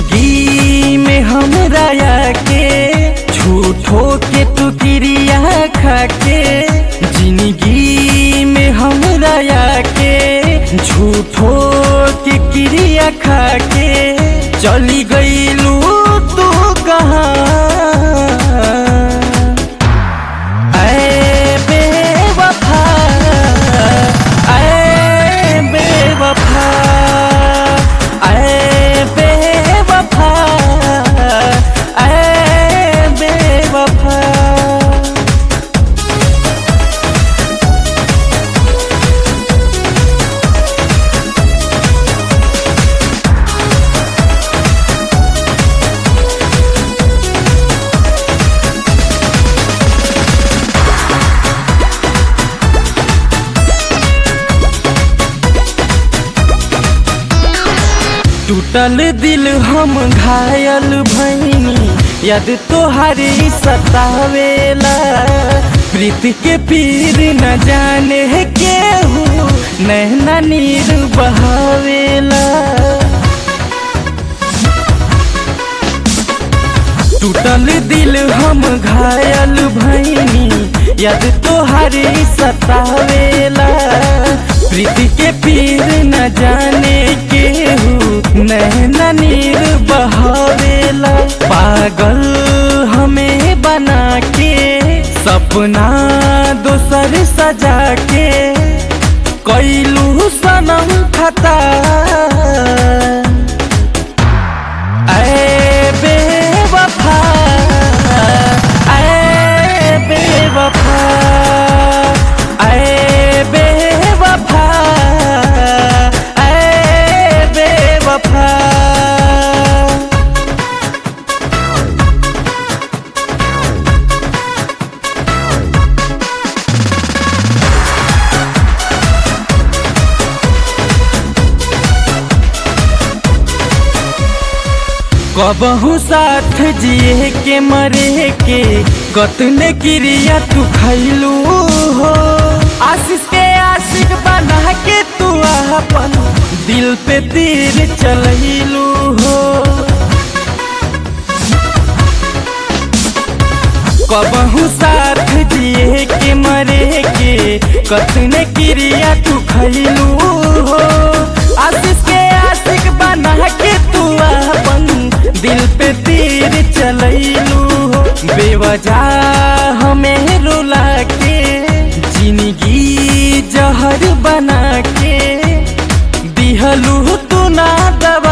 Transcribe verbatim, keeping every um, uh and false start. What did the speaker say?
जिंदगी में हमरा आके झूठो के तू क्रिया खाके, जिंदगी में हमरा आके झूठो के क्रिया खाके चली गईलू तू कहाँ। ऐ बेवफा ऐ बेवफा ऐ बेवफा ऐ बेवफा। टूटल दिल हम घायल भैनी, याद तोहारी सतावेला। प्रीत के पीर न जाने केहू, नैना नीर बहावेला। टूटल दिल हम घायल भैनी, याद तोहारी सतावेला। प्रीत के पीर न जाने केहू, नैना नीर बहावेला। पागल हमें बना के सपना दोसर सजा के कैलू सनम खता। ऐ बेवफा ऐ बेवफा ऐ बेवफा ऐ बेवफा। कबहू साथ जिए के मरे के कतने क्रिया तू खैलू हो। आशीष के आशिक बना के तू अपन दिल पे तीर चलैलू हो। कबहू साथ जिए के मरे के कतने क्रिया तू खैलू हो। आशीष के आशिक बना के तू अपन दिल पे तीर चलैलू हो। बेवजह हमें रुला के जिंदगी जहर बना के दिहलू तू ना दवा।